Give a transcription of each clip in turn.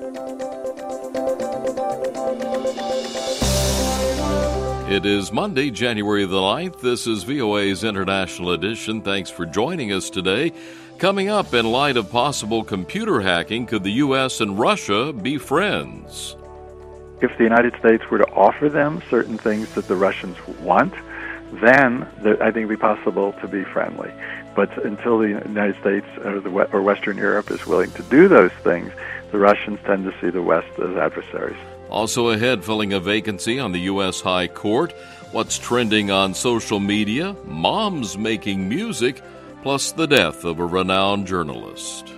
It is Monday, January the 9th. This is VOA's International Edition. Thanks for joining us today. Coming up, in light of possible computer hacking, could the U.S. and Russia be friends? If the United States were to offer them certain things that the Russians want, then I think it would be possible to be friendly. But until the United States or Western Europe is willing to do those things, the Russians tend to see the West as adversaries. Also ahead, filling a vacancy on the U.S. High Court, what's trending on social media, moms making music, plus the death of a renowned journalist.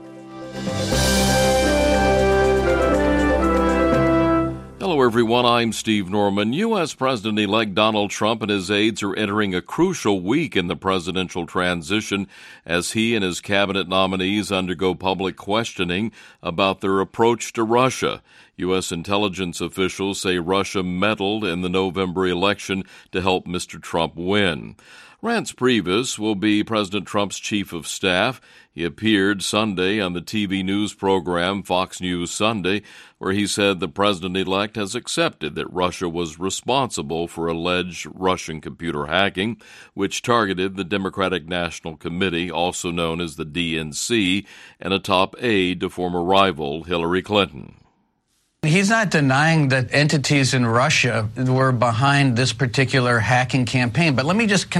Hello, everyone. I'm Steve Norman. U.S. President-elect Donald Trump and his aides are entering a crucial week in the presidential transition as he and his cabinet nominees undergo public questioning about their approach to Russia. U.S. intelligence officials say Russia meddled in the November election to help Mr. Trump win. Reince Priebus will be President Trump's chief of staff. He appeared Sunday on the TV news program Fox News Sunday, where he said the president-elect has accepted that Russia was responsible for alleged Russian computer hacking, which targeted the Democratic National Committee, also known as the DNC, and a top aide to former rival Hillary Clinton. He's not denying that entities in Russia were behind this particular hacking campaign. But let me just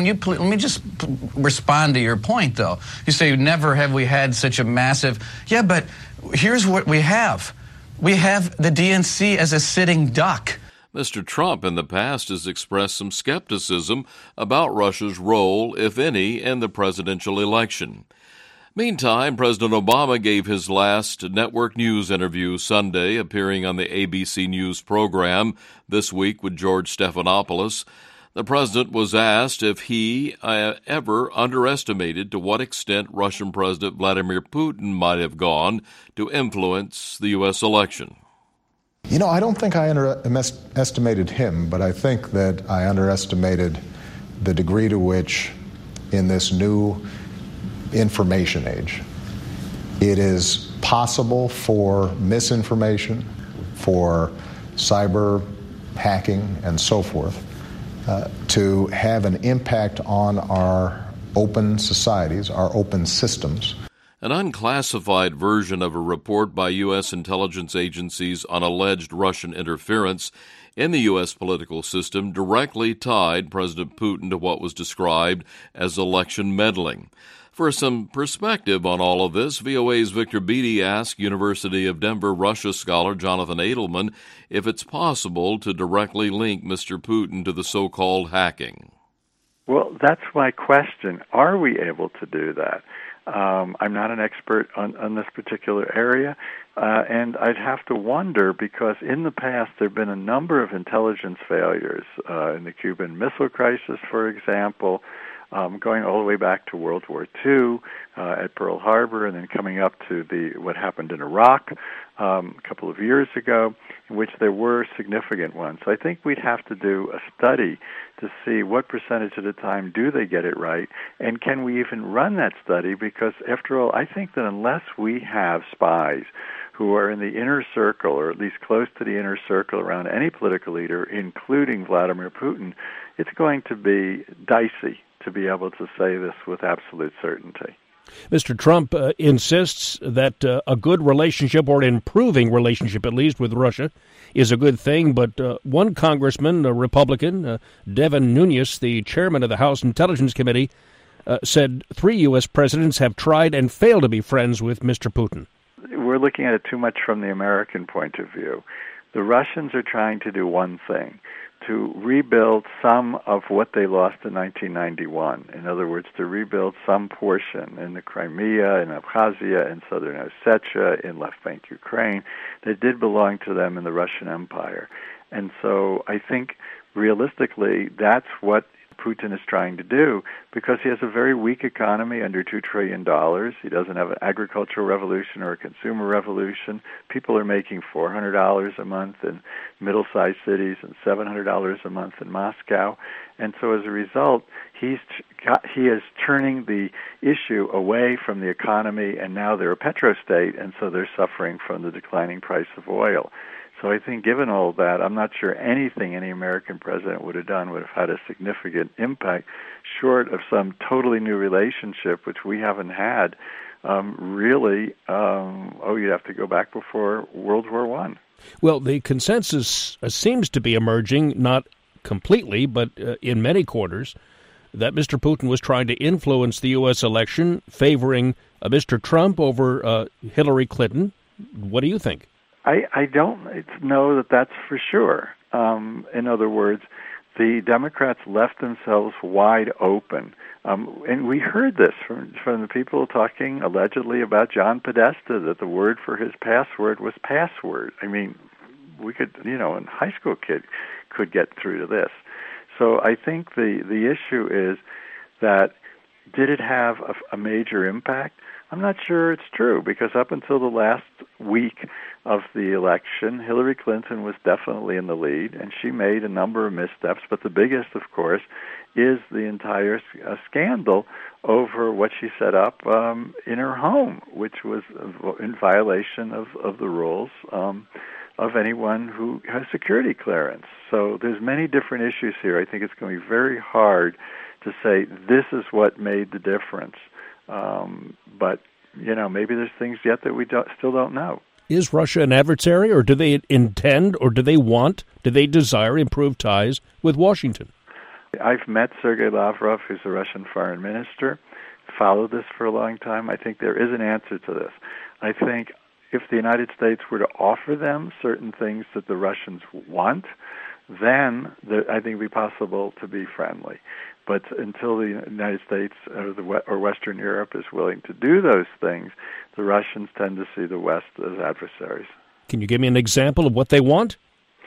respond to your point, though. You say, never have we had such a massive... Yeah, but here's what we have. We have the DNC as a sitting duck. Mr. Trump in the past has expressed some skepticism about Russia's role, if any, in the presidential election. Meantime, President Obama gave his last network news interview Sunday, appearing on the ABC News program This Week with George Stephanopoulos. The president was asked if he ever underestimated to what extent Russian President Vladimir Putin might have gone to influence the U.S. election. You know, I don't think I underestimated him, but I think that I underestimated the degree to which in this new information age, it is possible for misinformation, for cyber hacking and so forth, to have an impact on our open societies, our open systems. An unclassified version of a report by U.S. intelligence agencies on alleged Russian interference in the U.S. political system directly tied President Putin to what was described as election meddling. For some perspective on all of this, VOA's Victor Beattie asked University of Denver Russia scholar Jonathan Edelman if it's possible to directly link Mr. Putin to the so-called hacking. Well, that's my question. Are we able to do that? I'm not an expert on this particular area, and I'd have to wonder because in the past there have been a number of intelligence failures in the Cuban Missile Crisis, for example, going all the way back to World War II at Pearl Harbor, and then coming up to what happened in Iraq a couple of years ago, in which there were significant ones. So I think we'd have to do a study to see what percentage of the time do they get it right, and can we even run that study? Because after all, I think that unless we have spies who are in the inner circle, or at least close to the inner circle around any political leader, including Vladimir Putin, it's going to be dicey to be able to say this with absolute certainty. Mr. Trump insists that a good relationship, or an improving relationship at least, with Russia is a good thing, but one congressman, a Republican, Devin Nunes, the chairman of the House Intelligence Committee, said 3 U.S. presidents have tried and failed to be friends with Mr. Putin. We're looking at it too much from the American point of view. The Russians are trying to do one thing, to rebuild some of what they lost in 1991. In other words, to rebuild some portion in the Crimea, in Abkhazia, in southern Ossetia, in left bank Ukraine that did belong to them in the Russian Empire. And so I think realistically that's what Putin is trying to do, because he has a very weak economy under $2 trillion. He doesn't have an agricultural revolution or a consumer revolution. People are making $400 a month in middle-sized cities and $700 a month in Moscow. And so as a result, he is turning the issue away from the economy, and now they're a petrostate, and so they're suffering from the declining price of oil. So I think given all that, I'm not sure anything any American president would have done would have had a significant impact, short of some totally new relationship, which we haven't had, you'd have to go back before World War I. Well, the consensus seems to be emerging, not completely, but in many quarters, that Mr. Putin was trying to influence the U.S. election, favoring Mr. Trump over Hillary Clinton. What do you think? I don't know that that's for sure. In other words, the Democrats left themselves wide open. And we heard this from the people talking allegedly about John Podesta, that the word for his password was password. I mean, we could, a high school kid could get through to this. So I think the issue is that, did it have a major impact? I'm not sure it's true, because up until the last week of the election, Hillary Clinton was definitely in the lead, and she made a number of missteps. But the biggest, of course, is the entire scandal over what she set up in her home, which was in violation of the rules of anyone who has security clearance. So there's many different issues here. I think it's going to be very hard to say this is what made the difference. But, maybe there's things yet that we still don't know. Is Russia an adversary, or do they intend, or do they desire improved ties with Washington? I've met Sergei Lavrov, who's the Russian foreign minister, followed this for a long time. I think there is an answer to this. I think if the United States were to offer them certain things that the Russians want, then I think it would be possible to be friendly. But until the United States or Western Europe is willing to do those things, the Russians tend to see the West as adversaries. Can you give me an example of what they want?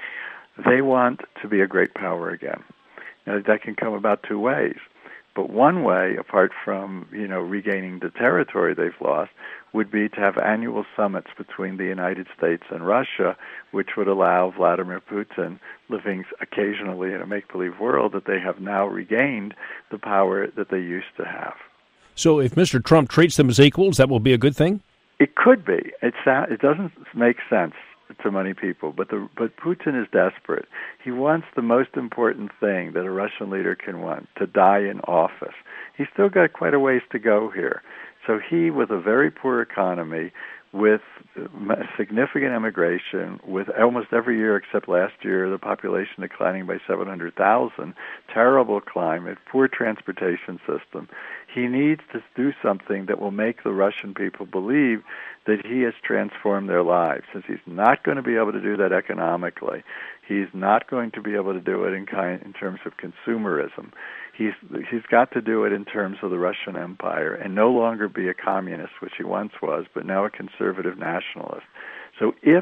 They want to be a great power again. Now, that can come about two ways. But one way, apart from regaining the territory they've lost, would be to have annual summits between the United States and Russia, which would allow Vladimir Putin, living occasionally in a make-believe world, that they have now regained the power that they used to have. So if Mr. Trump treats them as equals, that will be a good thing? It could be. It doesn't make sense to many people, but Putin is desperate. He wants the most important thing that a Russian leader can want, to die in office. He's still got quite a ways to go here. So he, with a very poor economy, with significant immigration, with almost every year except last year, the population declining by 700,000, terrible climate, poor transportation system, he needs to do something that will make the Russian people believe that he has transformed their lives. Since he's not going to be able to do that economically, he's not going to be able to do it in terms of consumerism. He's got to do it in terms of the Russian Empire and no longer be a communist, which he once was, but now a conservative nationalist. So if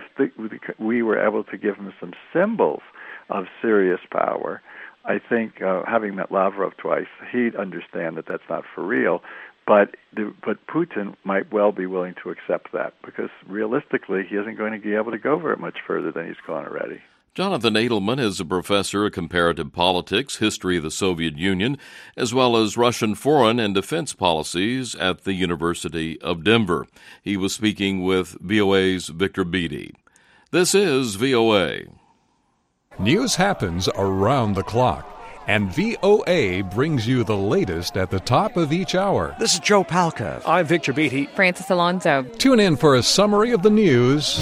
we were able to give him some symbols of serious power, I think, having met Lavrov twice, he'd understand that that's not for real. But Putin might well be willing to accept that, because realistically, he isn't going to be able to go very much further than he's gone already. Jonathan Adelman is a professor of comparative politics, history of the Soviet Union, as well as Russian foreign and defense policies at the University of Denver. He was speaking with VOA's Victor Beattie. This is VOA. News happens around the clock, and VOA brings you the latest at the top of each hour. This is Joe Palca. I'm Victor Beattie. Francis Alonso. Tune in for a summary of the news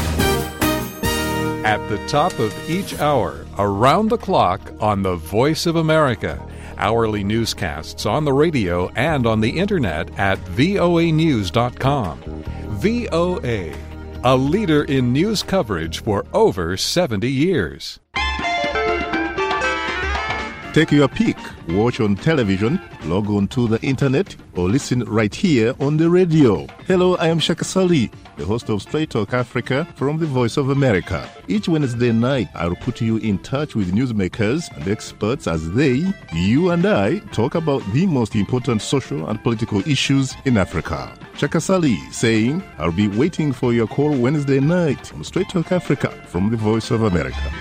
at the top of each hour, around the clock on the Voice of America. Hourly newscasts on the radio and on the internet at voanews.com. VOA, a leader in news coverage for over 70 years. Take your pick. Watch on television, log on to the internet, or listen right here on the radio. Hello, I am Shaka Sali, the host of Straight Talk Africa from the Voice of America. Each Wednesday night, I'll put you in touch with newsmakers and experts as they, you and I, talk about the most important social and political issues in Africa. Shaka Sali saying, I'll be waiting for your call Wednesday night on Straight Talk Africa from the Voice of America.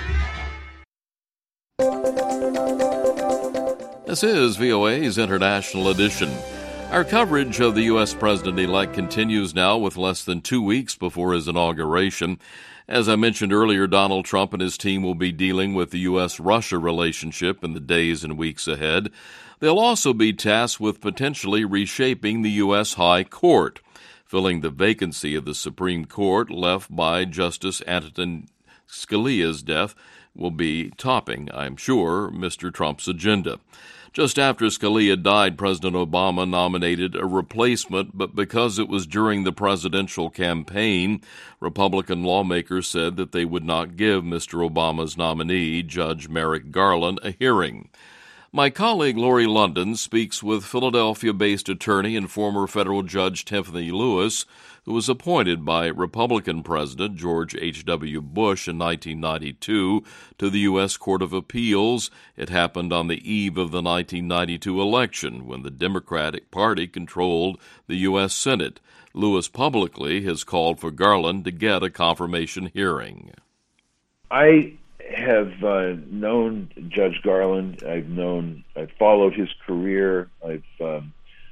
This is VOA's International Edition. Our coverage of the U.S. President-elect continues now with less than 2 weeks before his inauguration. As I mentioned earlier, Donald Trump and his team will be dealing with the U.S.-Russia relationship in the days and weeks ahead. They'll also be tasked with potentially reshaping the U.S. High Court, filling the vacancy of the Supreme Court left by Justice Antonin Scalia's death will be topping, I'm sure, Mr. Trump's agenda. Just after Scalia died, President Obama nominated a replacement, but because it was during the presidential campaign, Republican lawmakers said that they would not give Mr. Obama's nominee, Judge Merrick Garland, a hearing. My colleague Lori London speaks with Philadelphia-based attorney and former federal judge Tiffany Lewis, who was appointed by Republican President George H.W. Bush in 1992 to the U.S. Court of Appeals. It happened on the eve of the 1992 election when the Democratic Party controlled the U.S. Senate. Lewis publicly has called for Garland to get a confirmation hearing. I have known Judge Garland. I've followed his career. I've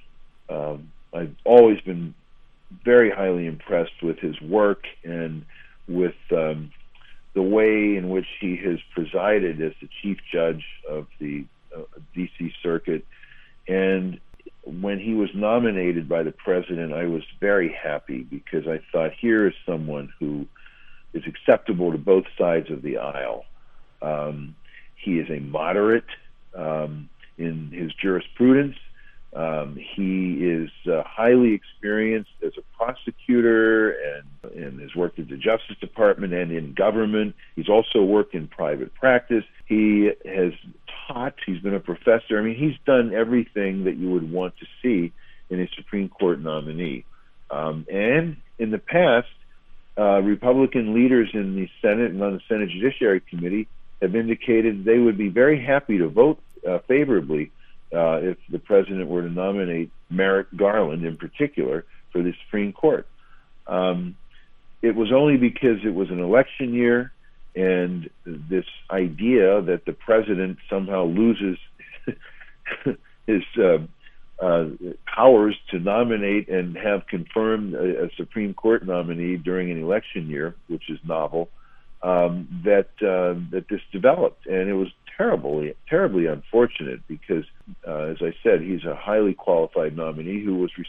always been very highly impressed with his work and with the way in which he has presided as the chief judge of the D.C. Circuit. And when he was nominated by the president, I was very happy because I thought, here is someone who is acceptable to both sides of the aisle. He is a moderate in his jurisprudence. He is highly experienced as a prosecutor and has worked at the Justice Department and in government. He's also worked in private practice. He has taught. He's been a professor. I mean, he's done everything that you would want to see in a Supreme Court nominee. And in the past, Republican leaders in the Senate and on the Senate Judiciary Committee have indicated they would be very happy to vote favorably if the president were to nominate Merrick Garland in particular for the Supreme Court. It was only because it was an election year and this idea that the president somehow loses his powers to nominate and have confirmed a Supreme Court nominee during an election year, which is novel, that this developed. And it was terribly unfortunate because, as I said, he's a highly qualified nominee who was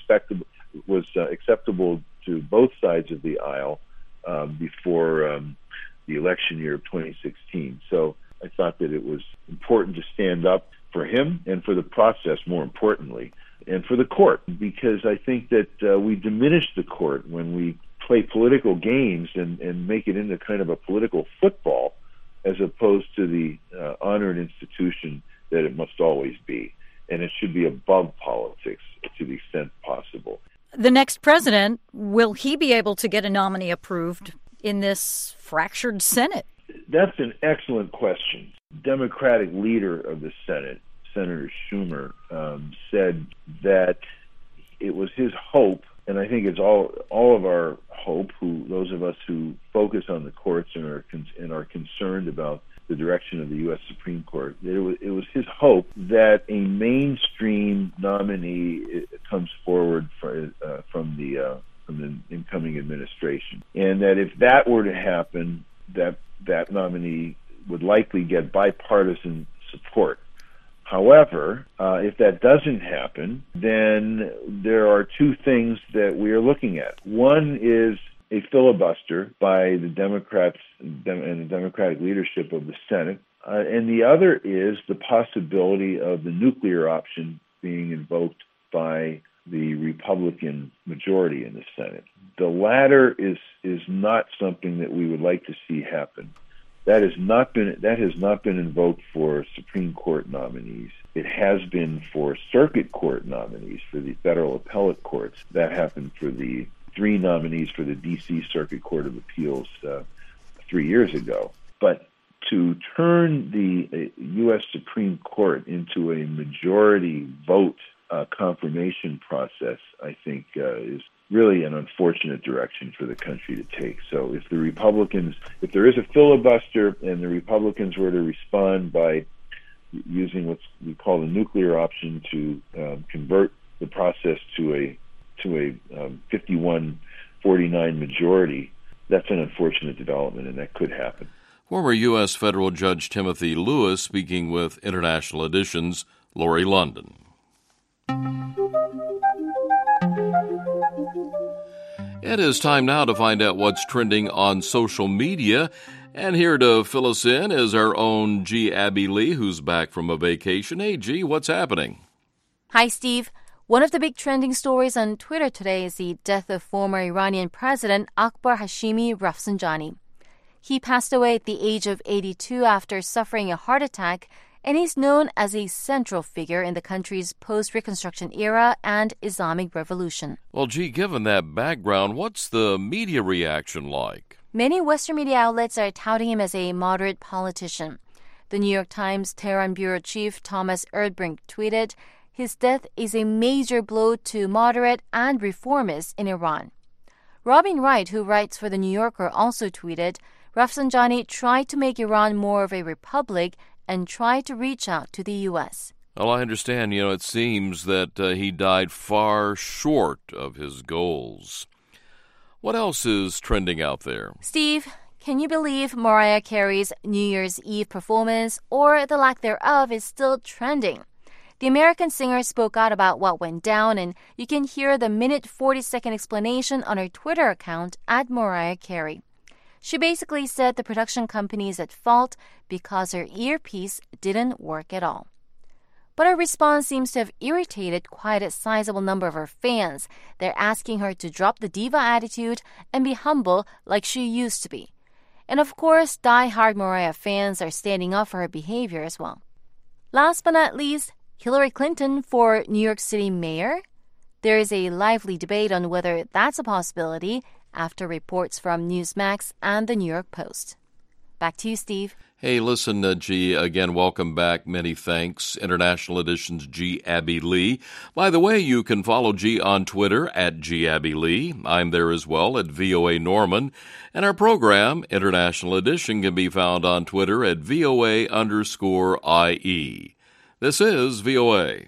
acceptable to both sides of the aisle before the election year of 2016. So I thought that it was important to stand up for him and for the process, more importantly, and for the court, because I think that we diminish the court when we play political games and make it into kind of a political football as opposed to the honored institution that it must always be. And it should be above politics to the extent possible. The next president, will he be able to get a nominee approved in this fractured Senate? That's an excellent question. Democratic leader of the Senate, Senator Schumer, said that it was his hope, and I think it's all of our hope, those of us who focus on the courts and are concerned about the direction of the U.S. Supreme Court, it was his hope that a mainstream nominee comes forward from the incoming administration, and that if that were to happen, that nominee would likely get bipartisan support. However, if that doesn't happen, then there are two things that we are looking at. One is a filibuster by the Democrats and the Democratic leadership of the Senate, and the other is the possibility of the nuclear option being invoked by the Republican majority in the Senate. The latter is not something that we would like to see happen. That has not been invoked for Supreme Court nominees. It has been for circuit court nominees for the federal appellate courts. That happened for the 3 nominees for the D.C. Circuit Court of Appeals 3 years ago. But to turn the U.S. Supreme Court into a majority vote confirmation process, I think, is really an unfortunate direction for the country to take. So if there is a filibuster and the Republicans were to respond by using what we call the nuclear option to convert the process to a 51-49 majority, that's an unfortunate development, and that could happen. Former U.S. Federal Judge Timothy Lewis speaking with International Edition's Lori London. It is time now to find out what's trending on social media. And here to fill us in is our own G. Abby Lee, who's back from a vacation. Hey, G, what's happening? Hi, Steve. One of the big trending stories on Twitter today is the death of former Iranian President Akbar Hashemi Rafsanjani. He passed away at the age of 82 after suffering a heart attack, and he's known as a central figure in the country's post-Reconstruction era and Islamic Revolution. Well, gee, given that background, what's the media reaction like? Many Western media outlets are touting him as a moderate politician. The New York Times Tehran bureau chief Thomas Erdbrink tweeted, "His death is a major blow to moderate and reformists in Iran." Robin Wright, who writes for The New Yorker, also tweeted, "Rafsanjani tried to make Iran more of a republic and tried to reach out to the U.S." Well, I understand, it seems that he died far short of his goals. What else is trending out there? Steve, can you believe Mariah Carey's New Year's Eve performance, or the lack thereof, is still trending? The American singer spoke out about what went down, and you can hear the minute 40-second explanation on her Twitter account at Mariah Carey. She basically said the production company is at fault because her earpiece didn't work at all. But her response seems to have irritated quite a sizable number of her fans. They're asking her to drop the diva attitude and be humble like she used to be. And of course, die-hard Mariah fans are standing up for her behavior as well. Last but not least, Hillary Clinton for New York City mayor? There is a lively debate on whether that's a possibility after reports from Newsmax and the New York Post. Back to you, Steve. Hey, listen, G, again, welcome back. Many thanks. International Edition's G. Abby Lee. By the way, you can follow G on Twitter at G. Abby Lee. I'm there as well at VOA Norman. And our program, International Edition, can be found on Twitter at VOA_IE. This is VOA.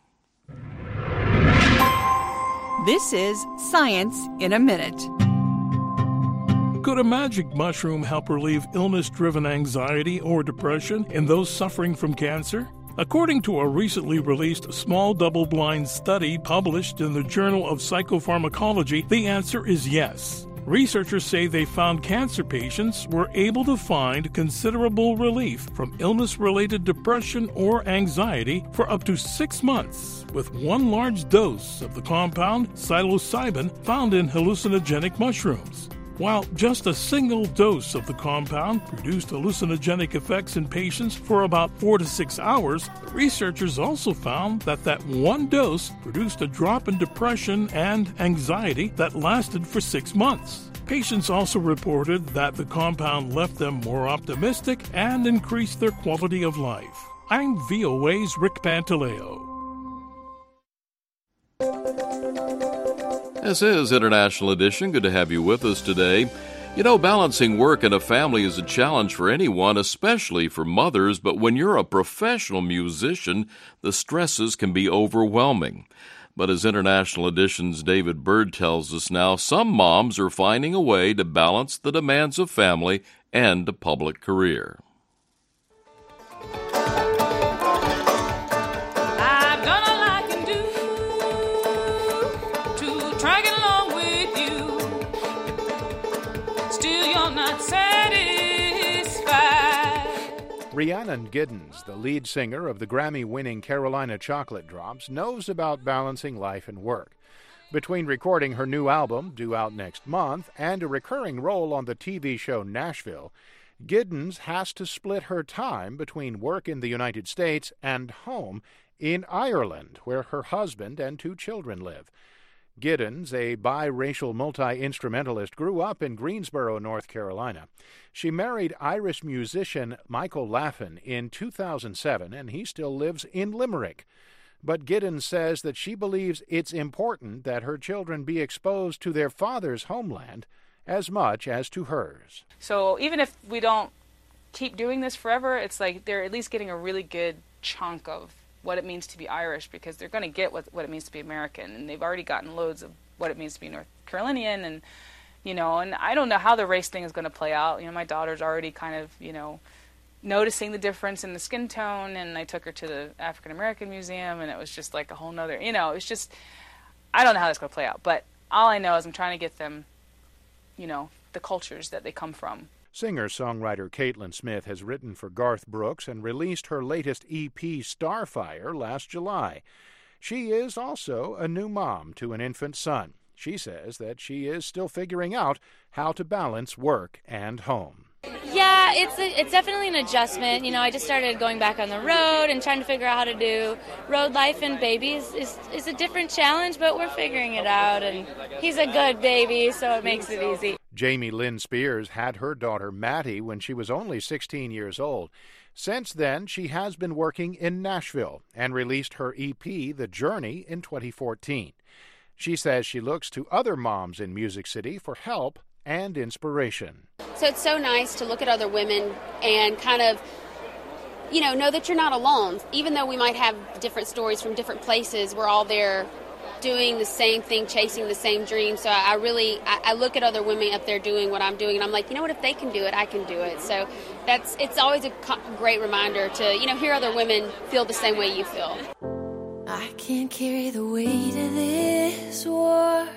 This is Science in a Minute. Could a magic mushroom help relieve illness-driven anxiety or depression in those suffering from cancer? According to a recently released small double-blind study published in the Journal of Psychopharmacology, the answer is yes. Researchers say they found cancer patients were able to find considerable relief from illness-related depression or anxiety for up to 6 months with one large dose of the compound psilocybin found in hallucinogenic mushrooms. While just a single dose of the compound produced hallucinogenic effects in patients for about 4 to 6 hours, the researchers also found that one dose produced a drop in depression and anxiety that lasted for 6 months. Patients also reported that the compound left them more optimistic and increased their quality of life. I'm VOA's Rick Pantaleo. This is International Edition. Good to have you with us today. Balancing work and a family is a challenge for anyone, especially for mothers, but when you're a professional musician, the stresses can be overwhelming. But as International Edition's David Bird tells us now, some moms are finding a way to balance the demands of family and a public career. Rhiannon Giddens, the lead singer of the Grammy-winning Carolina Chocolate Drops, knows about balancing life and work. Between recording her new album, due out next month, and a recurring role on the TV show Nashville, Giddens has to split her time between work in the United States and home in Ireland, where her husband and 2 children live. Giddens, a biracial multi-instrumentalist, grew up in Greensboro, North Carolina. She married Irish musician Michael Laffin in 2007, and he still lives in Limerick. But Giddens says that she believes it's important that her children be exposed to their father's homeland as much as to hers. So even if we don't keep doing this forever, it's like they're at least getting a really good chunk of what it means to be Irish, because they're going to get what it means to be American, and they've already gotten loads of what it means to be North Carolinian, and and I don't know how the race thing is going to play out. My daughter's already kind of, noticing the difference in the skin tone, and I took her to the African American Museum, and it was just like a whole nother, it's just, I don't know how that's going to play out, but all I know is I'm trying to get them, the cultures that they come from. Singer-songwriter Caitlin Smith has written for Garth Brooks and released her latest EP, Starfire, last July. She is also a new mom to an infant son. She says that she is still figuring out how to balance work and home. Yeah, it's definitely an adjustment. I just started going back on the road and trying to figure out how to do road life, and babies is a different challenge, but we're figuring it out, and he's a good baby, so it makes it easy. Jamie Lynn Spears had her daughter Maddie when she was only 16 years old. Since then, she has been working in Nashville and released her EP, The Journey, in 2014. She says she looks to other moms in Music City for help and inspiration. So it's so nice to look at other women and kind of, know that you're not alone. Even though we might have different stories from different places, we're all there doing the same thing, chasing the same dream. So I look at other women up there doing what I'm doing, and I'm like, what, if they can do it, I can do it. So it's always a great reminder to, hear other women feel the same way you feel. I can't carry the weight of this war.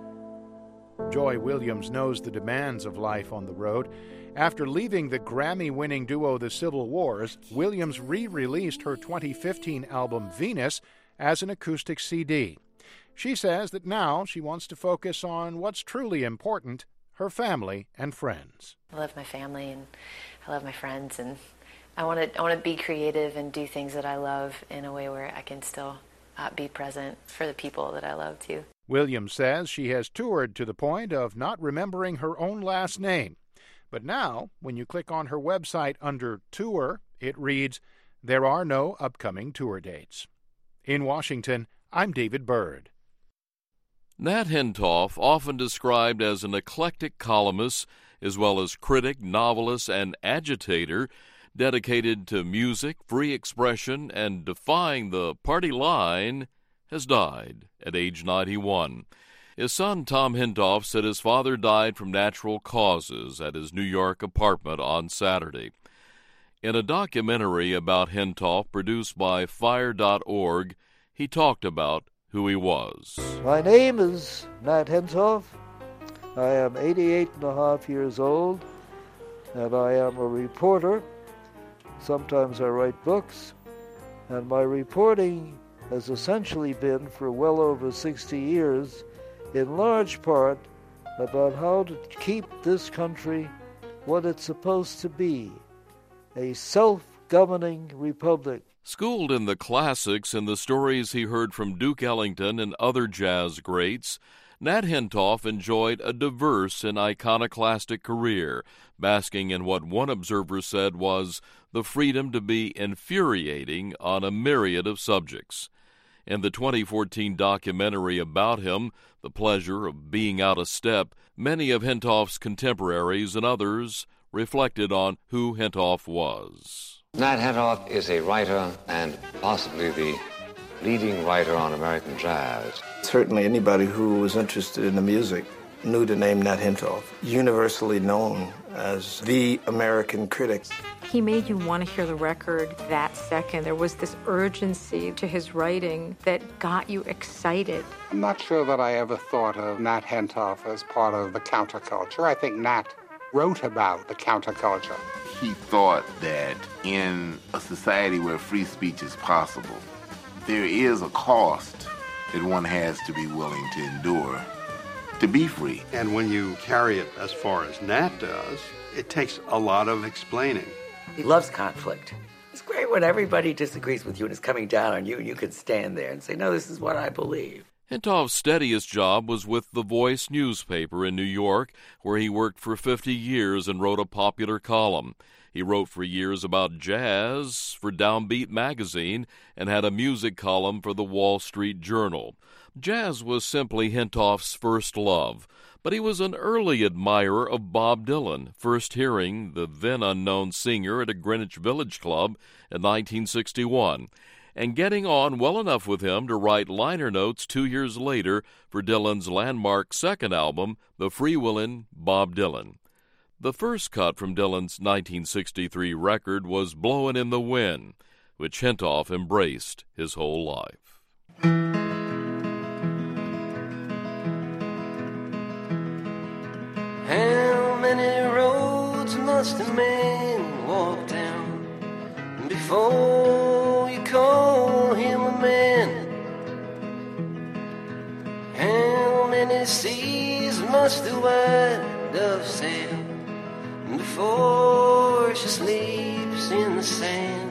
Joy Williams knows the demands of life on the road. After leaving the Grammy-winning duo The Civil Wars, Williams re-released her 2015 album Venus as an acoustic CD. She says that now she wants to focus on what's truly important, her family and friends. I love my family and I love my friends, and I want to be creative and do things that I love in a way where I can still be present for the people that I love too. Williams says she has toured to the point of not remembering her own last name. But now, when you click on her website under Tour, it reads, "There are no upcoming tour dates." In Washington, I'm David Byrd. Nat Hentoff, often described as an eclectic columnist, as well as critic, novelist, and agitator, dedicated to music, free expression, and defying the party line, has died at age 91. His son, Tom Hentoff, said his father died from natural causes at his New York apartment on Saturday. In a documentary about Hentoff produced by Fire.org, he talked about who he was. My name is Nat Hentoff. I am 88 and a half years old, and I am a reporter. Sometimes I write books, and my reporting has essentially been for well over 60 years, in large part about how to keep this country what it's supposed to be, a self-governing republic. Schooled in the classics and the stories he heard from Duke Ellington and other jazz greats, Nat Hentoff enjoyed a diverse and iconoclastic career, basking in what one observer said was the freedom to be infuriating on a myriad of subjects. In the 2014 documentary about him, The Pleasure of Being Out of Step, many of Hentoff's contemporaries and others reflected on who Hentoff was. Nat Hentoff is a writer and possibly the leading writer on American jazz. Certainly anybody who was interested in the music knew the name Nat Hentoff, universally known as the American critic. He made you want to hear the record that second. There was this urgency to his writing that got you excited. I'm not sure that I ever thought of Nat Hentoff as part of the counterculture. I think Nat wrote about the counterculture. He thought that in a society where free speech is possible, there is a cost that one has to be willing to endure to be free. And when you carry it as far as Nat does, it takes a lot of explaining. He loves conflict. It's great when everybody disagrees with you and is coming down on you, and you can stand there and say, no, this is what I believe. Hentoff's steadiest job was with The Voice newspaper in New York, where he worked for 50 years and wrote a popular column. He wrote for years about jazz for Downbeat magazine and had a music column for the Wall Street Journal. Jazz was simply Hentoff's first love, but he was an early admirer of Bob Dylan, first hearing the then-unknown singer at a Greenwich Village club in 1961, and getting on well enough with him to write liner notes 2 years later for Dylan's landmark second album, The Freewheelin' Bob Dylan. The first cut from Dylan's 1963 record was Blowin' in the Wind, which Hentoff embraced his whole life. How many roads must a man walk down before you call him a man? How many seas must the white dove sail before she sleeps in the sand?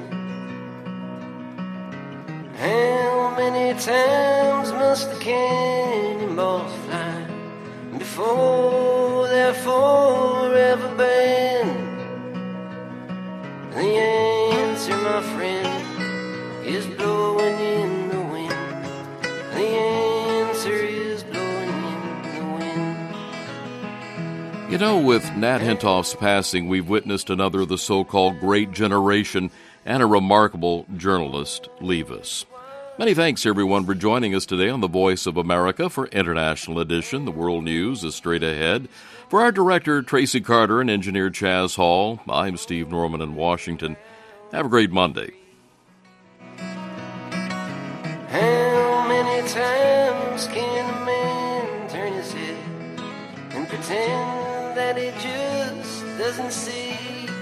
How many times must the cannonballs fly before they're forever banned? The answer, my friend, is blowing in the wind. The answer is blowing in the wind. You know, with Nat Hentoff's passing, we've witnessed another of the so-called great generation and a remarkable journalist leave us. Many thanks, everyone, for joining us today on The Voice of America for International Edition. The World News is straight ahead. For our director, Tracy Carter, and engineer Chaz Hall, I'm Steve Norman in Washington. Have a great Monday. How many times can a man turn his head and pretend that he just doesn't see?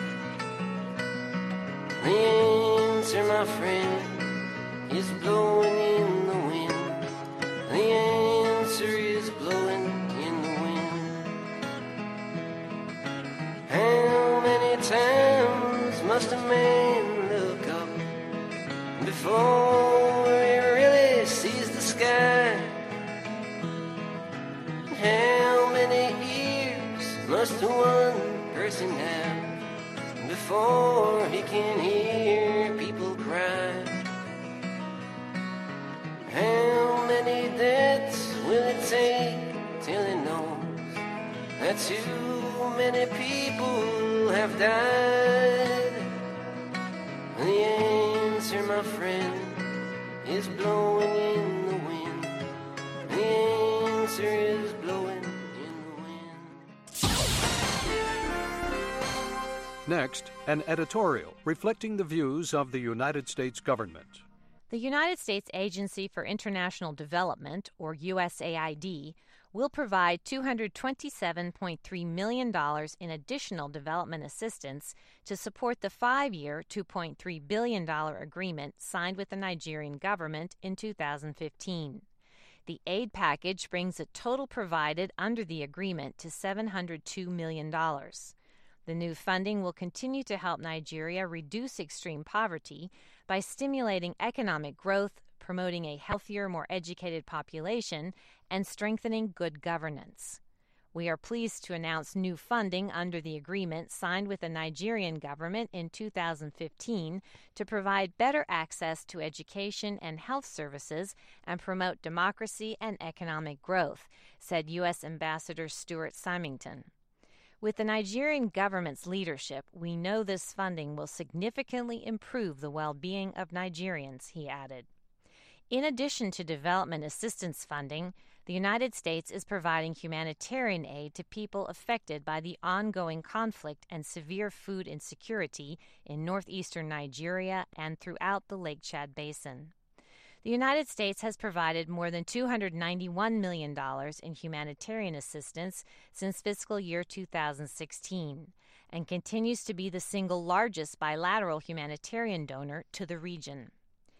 The answer, my friend, is blowing in the wind. The answer is blowing in the wind. How many times must a man look up before he really sees the sky? How many ears must one person have before he can hear people cry? How many deaths will it take till he knows that too many people have died? The answer, my friend, is blowing in the wind. The answer is blowing in the wind. Next, an editorial reflecting the views of the United States government. The United States Agency for International Development, or USAID, will provide $227.3 million in additional development assistance to support the 5-year, $2.3 billion agreement signed with the Nigerian government in 2015. The aid package brings the total provided under the agreement to $702 million. The new funding will continue to help Nigeria reduce extreme poverty by stimulating economic growth, promoting a healthier, more educated population, and strengthening good governance. We are pleased to announce new funding under the agreement signed with the Nigerian government in 2015 to provide better access to education and health services and promote democracy and economic growth, said U.S. Ambassador Stuart Symington. With the Nigerian government's leadership, we know this funding will significantly improve the well-being of Nigerians, he added. In addition to development assistance funding, the United States is providing humanitarian aid to people affected by the ongoing conflict and severe food insecurity in northeastern Nigeria and throughout the Lake Chad Basin. The United States has provided more than $291 million in humanitarian assistance since fiscal year 2016 and continues to be the single largest bilateral humanitarian donor to the region.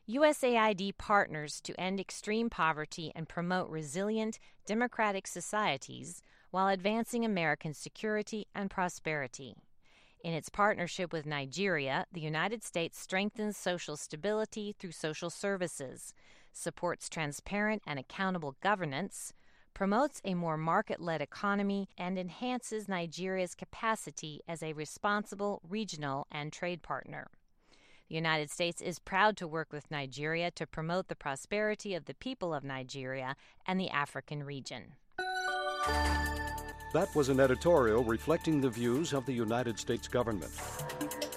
USAID partners to end extreme poverty and promote resilient, democratic societies while advancing American security and prosperity. In its partnership with Nigeria, the United States strengthens social stability through social services, supports transparent and accountable governance, promotes a more market-led economy, and enhances Nigeria's capacity as a responsible regional and trade partner. The United States is proud to work with Nigeria to promote the prosperity of the people of Nigeria and the African region. That was an editorial reflecting the views of the United States government.